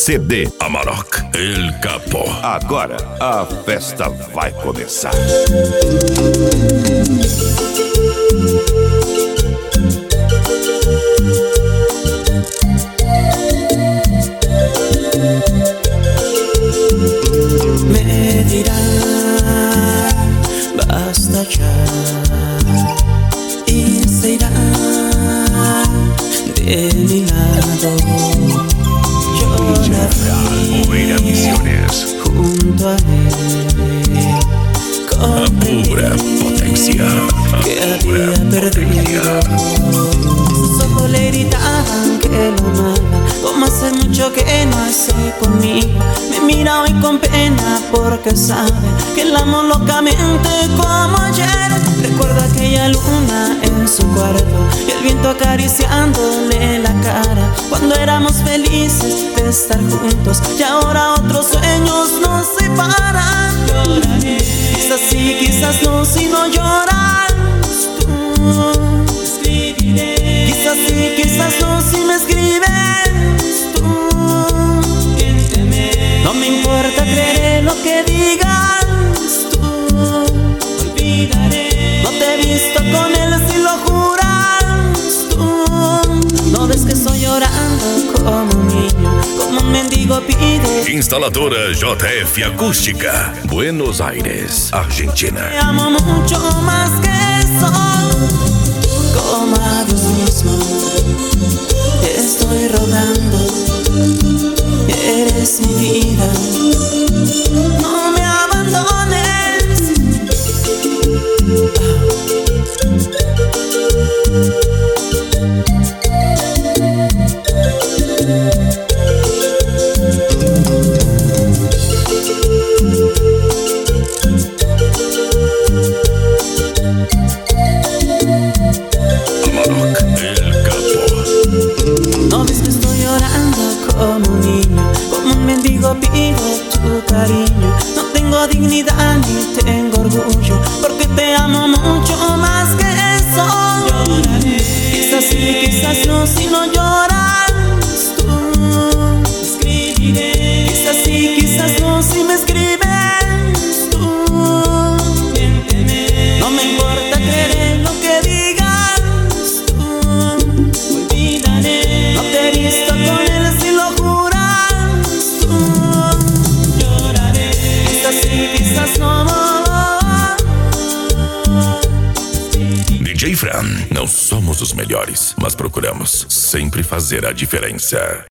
CD Amarok, El Capo. Agora a festa vai começar. Me dirá, basta ya, y se irá de mi lado. Poeira Misiones. Junto a él, A pura potência. que había perdido. Sus ojos le gritaban que lo amaba, como hace mucho que no hace conmigo. Me mira hoy con pena porque sabe que la amo locamente como ayer. Recuerda aquella luna en su cuarto y el viento acariciándole la cara, cuando éramos felices de estar juntos, y ahora otros sueños nos separan. Lloraré, quizás sí, quizás no, si no lloras tú. Escribiré, quizás sí, quizás no, si me escribes tú. Miénteme, no me importa, creeré lo que digas tú. Olvidaré, no te he visto con él si lo juras tú. No ves que estoy llorando como un niño, como un mendigo pide. Instaladora JF Acústica, Buenos Aires, Argentina. Te amo mucho más que eso, como a Dios mismo. Estoy rogando, eres mi vida, no me abandones. Amarok, El Capo. No ves que estoy llorando como un niño, como un mendigo pido tu cariño. No tengo dignidad ni tengo orgullo, porque te amo mucho más que eso. Lloraré, quizás sí, quizás no, si no lloras tú. Escribiré, quizás sí, quizás no, si me escribes tú. Miénteme, no me importa, creeré lo que digas tú. Olvidaré, no te he visto con él si lo juras tú. Lloraré, quizás sí, quizás no. DJ Fran, não somos os melhores, mas procuramos sempre fazer a diferença.